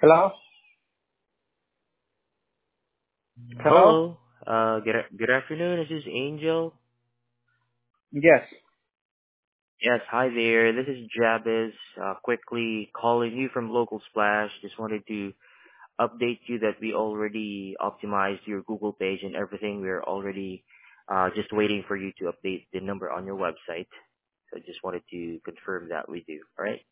Hello? Hello? Hello. Good afternoon. This is Angel. Yes. Yes, hi there. This is Jabez. Quickly calling you from Local Splash. Just wanted to update you that we already optimized your Google page and everything. We're already just waiting for you to update the number on your website. So just wanted to confirm that with you. All right.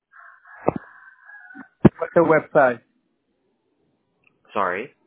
What's the website? Sorry.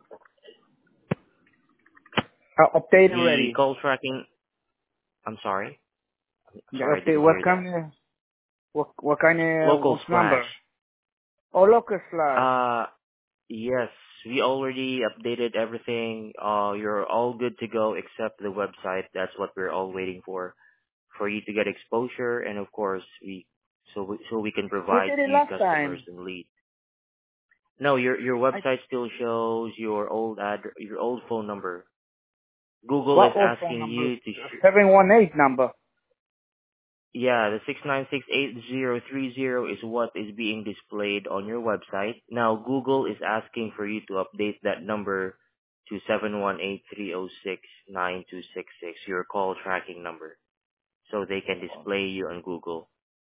Update The already. call tracking. I'm sorry. The Sorry, I update. didn't What hear that. kind of, what kind of, Local what's Splash. number? Oh, local slash. Uh, Yes, we already updated everything. You're all good to go except the website. That's what we're all waiting for you to get exposure, and of course, so we can We provide did it you last customers time. and leads. No, your I, website still shows your old phone number. Google is what old phone asking number? you to 718 number. Yeah, the 6968030 is what is being displayed on your website. Now, Google is asking for you to update that number to 718-306-9266, your call tracking number, so they can display you on Google.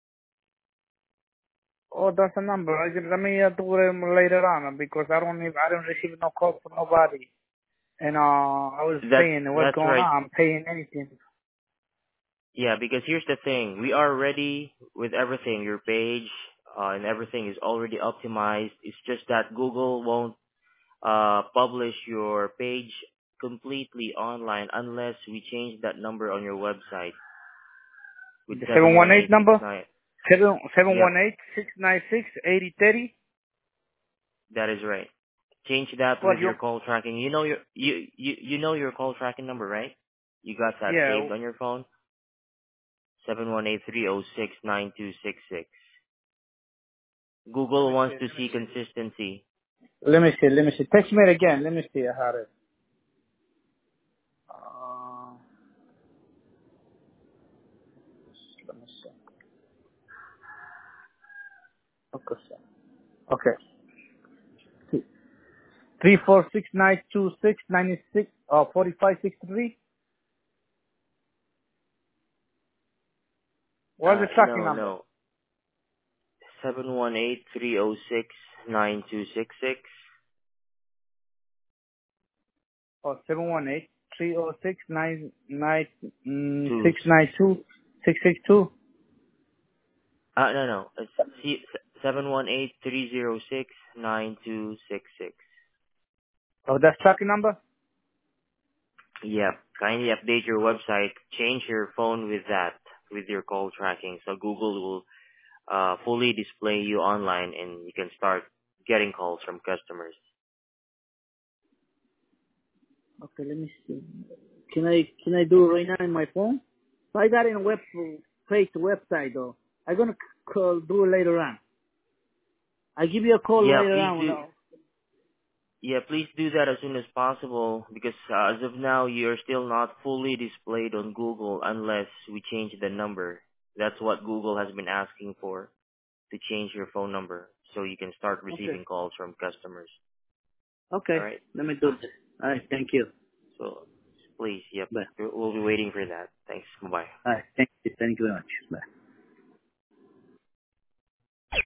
Oh, that's the number. Let me do it later on because I don't receive no call from nobody. And, I was paying. What's That's going right. on? I'm paying anything. Yeah, because here's the thing. We are ready with everything. Your page and everything is already optimized. It's just that Google won't publish your page completely online unless we change that number on your website with The 718 number? 71869. Yep, 718-696-8030? that is right. Change that Well, with your call tracking. You know your call tracking number, right? You got that yeah. saved on your phone? 718-306-9266. Google wants to see consistency. Let me see. Text me it again. Let me see. I had it. Uh, let me see. Okay, sir. Okay. 346-926-96, 4563. What's the tracking No, number? no. 718-306-9266. Oh, 718-306-99692 Two. 662. No, no. It's 718-306-9266. Oh, that's tracking number? Yep. Kindly update your website. Change your phone with that, with your call tracking, so Google will fully display you online, and you can start getting calls from customers. Okay, let me see. Can I do it right now in my phone? So I got it in page website though. I'm gonna do it later on. I give you a call Yeah, later please on. do. Yeah, please do that as soon as possible because as of now, you're still not fully displayed on Google unless we change the number. That's what Google has been asking for, to change your phone number so you can start Okay. receiving calls from customers. All Okay. right? Let me do this. All right. Thank you. So please, yep, Bye. we'll be waiting for that. Thanks. Bye-bye. All right. Thank you. Thank you very much. Bye.